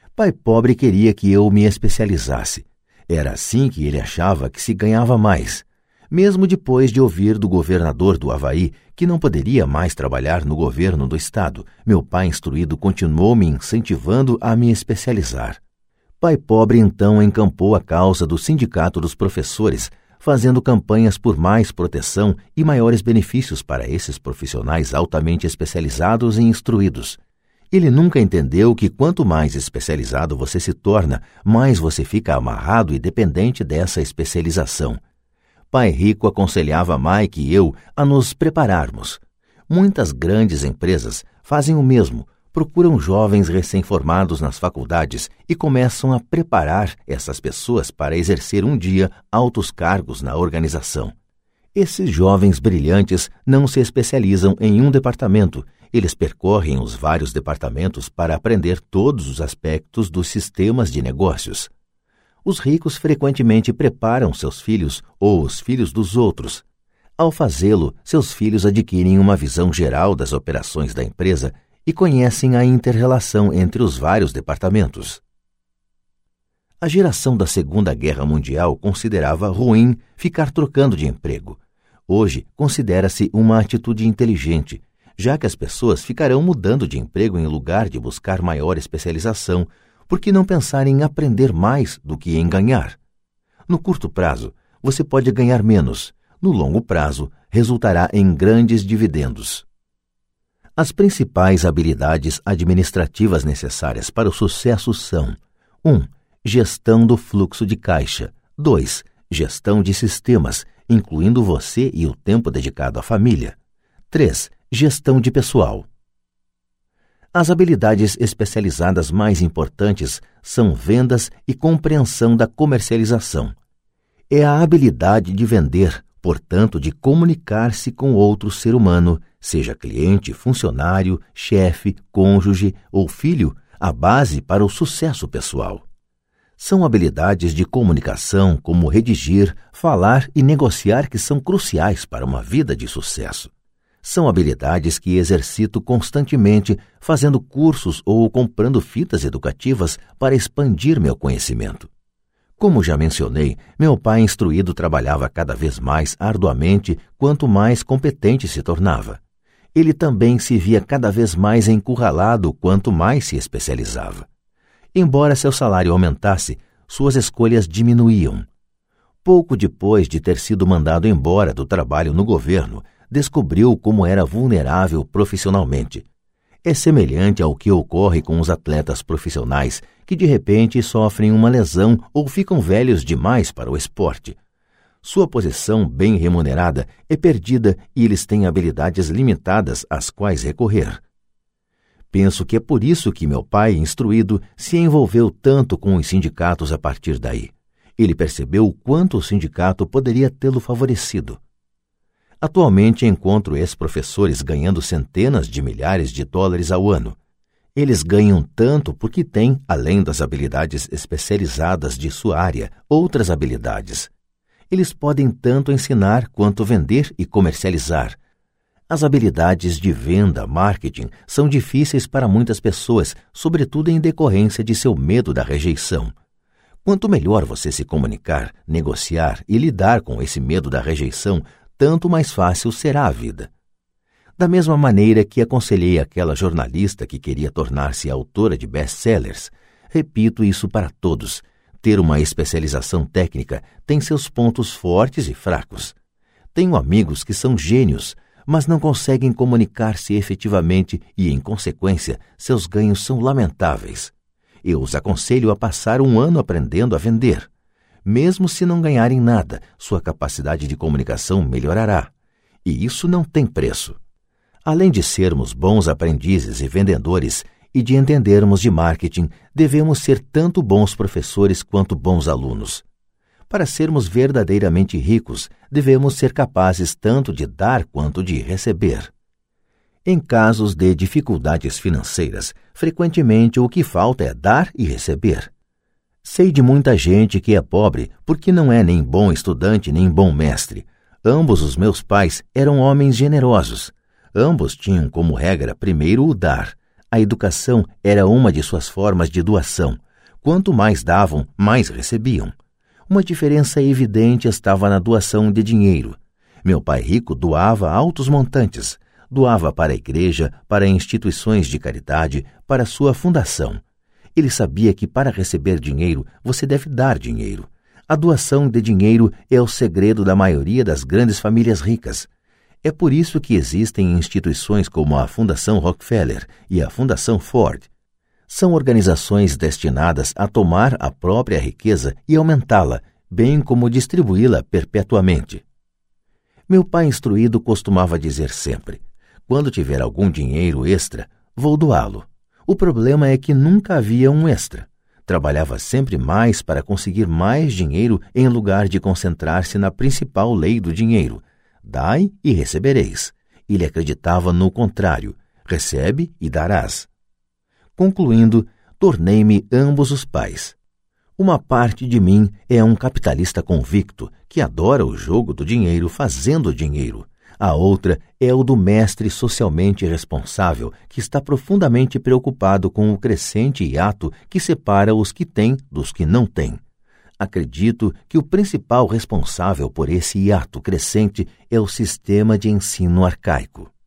Pai Pobre queria que eu me especializasse. Era assim que ele achava que se ganhava mais, mesmo depois de ouvir do governador do Havaí que não poderia mais trabalhar no governo do estado. Meu pai instruído continuou me incentivando a me especializar. Pai Pobre então encampou a causa do Sindicato dos Professores, fazendo campanhas por mais proteção e maiores benefícios para esses profissionais altamente especializados e instruídos. Ele nunca entendeu que quanto mais especializado você se torna, mais você fica amarrado e dependente dessa especialização. Pai Rico aconselhava Mike e eu a nos prepararmos. Muitas grandes empresas fazem o mesmo, procuram jovens recém-formados nas faculdades e começam a preparar essas pessoas para exercer um dia altos cargos na organização. Esses jovens brilhantes não se especializam em um departamento. Eles percorrem os vários departamentos para aprender todos os aspectos dos sistemas de negócios. Os ricos frequentemente preparam seus filhos ou os filhos dos outros. Ao fazê-lo, seus filhos adquirem uma visão geral das operações da empresa e conhecem a inter-relação entre os vários departamentos. A geração da Segunda Guerra Mundial considerava ruim ficar trocando de emprego. Hoje, considera-se uma atitude inteligente, já que as pessoas ficarão mudando de emprego em lugar de buscar maior especialização, porque não pensar em aprender mais do que em ganhar. No curto prazo, você pode ganhar menos. No longo prazo, resultará em grandes dividendos. As principais habilidades administrativas necessárias para o sucesso são: 1. Gestão do fluxo de caixa. 2. Gestão de sistemas, incluindo você e o tempo dedicado à família. 3. Gestão de pessoal. As habilidades especializadas mais importantes são vendas e compreensão da comercialização. É a habilidade de vender, portanto, de comunicar-se com outro ser humano, seja cliente, funcionário, chefe, cônjuge ou filho, a base para o sucesso pessoal. São habilidades de comunicação como redigir, falar e negociar que são cruciais para uma vida de sucesso. São habilidades que exercito constantemente, fazendo cursos ou comprando fitas educativas para expandir meu conhecimento. Como já mencionei, meu pai instruído trabalhava cada vez mais arduamente quanto mais competente se tornava. Ele também se via cada vez mais encurralado quanto mais se especializava. Embora seu salário aumentasse, suas escolhas diminuíam. Pouco depois de ter sido mandado embora do trabalho no governo, descobriu como era vulnerável profissionalmente. É semelhante ao que ocorre com os atletas profissionais que de repente sofrem uma lesão ou ficam velhos demais para o esporte. Sua posição bem remunerada é perdida e eles têm habilidades limitadas às quais recorrer. Penso que é por isso que meu pai, instruído, se envolveu tanto com os sindicatos a partir daí. Ele percebeu o quanto o sindicato poderia tê-lo favorecido. Atualmente encontro ex-professores ganhando centenas de milhares de dólares ao ano. Eles ganham tanto porque têm, além das habilidades especializadas de sua área, outras habilidades. Eles podem tanto ensinar quanto vender e comercializar. As habilidades de venda, marketing, são difíceis para muitas pessoas, sobretudo em decorrência de seu medo da rejeição. Quanto melhor você se comunicar, negociar e lidar com esse medo da rejeição, tanto mais fácil será a vida. Da mesma maneira que aconselhei aquela jornalista que queria tornar-se autora de best-sellers, repito isso para todos. Ter uma especialização técnica tem seus pontos fortes e fracos. Tenho amigos que são gênios, mas não conseguem comunicar-se efetivamente e, em consequência, seus ganhos são lamentáveis. Eu os aconselho a passar um ano aprendendo a vender. Mesmo se não ganharem nada, sua capacidade de comunicação melhorará. E isso não tem preço. Além de sermos bons aprendizes e vendedores e de entendermos de marketing, devemos ser tanto bons professores quanto bons alunos. Para sermos verdadeiramente ricos, devemos ser capazes tanto de dar quanto de receber. Em casos de dificuldades financeiras, frequentemente o que falta é dar e receber. Sei de muita gente que é pobre porque não é nem bom estudante nem bom mestre. Ambos os meus pais eram homens generosos. Ambos tinham como regra primeiro o dar. A educação era uma de suas formas de doação. Quanto mais davam, mais recebiam. Uma diferença evidente estava na doação de dinheiro. Meu pai rico doava altos montantes. Doava para a igreja, para instituições de caridade, para sua fundação. Ele sabia que para receber dinheiro, você deve dar dinheiro. A doação de dinheiro é o segredo da maioria das grandes famílias ricas. É por isso que existem instituições como a Fundação Rockefeller e a Fundação Ford. São organizações destinadas a tomar a própria riqueza e aumentá-la, bem como distribuí-la perpetuamente. Meu pai instruído costumava dizer sempre: quando tiver algum dinheiro extra, vou doá-lo. O problema é que nunca havia um extra. Trabalhava sempre mais para conseguir mais dinheiro em lugar de concentrar-se na principal lei do dinheiro: dai e recebereis. Ele acreditava no contrário: recebe e darás. Concluindo, tornei-me ambos os pais. Uma parte de mim é um capitalista convicto que adora o jogo do dinheiro fazendo dinheiro. A outra é o do mestre socialmente responsável que está profundamente preocupado com o crescente hiato que separa os que têm dos que não têm. Acredito que o principal responsável por esse hiato crescente é o sistema de ensino arcaico.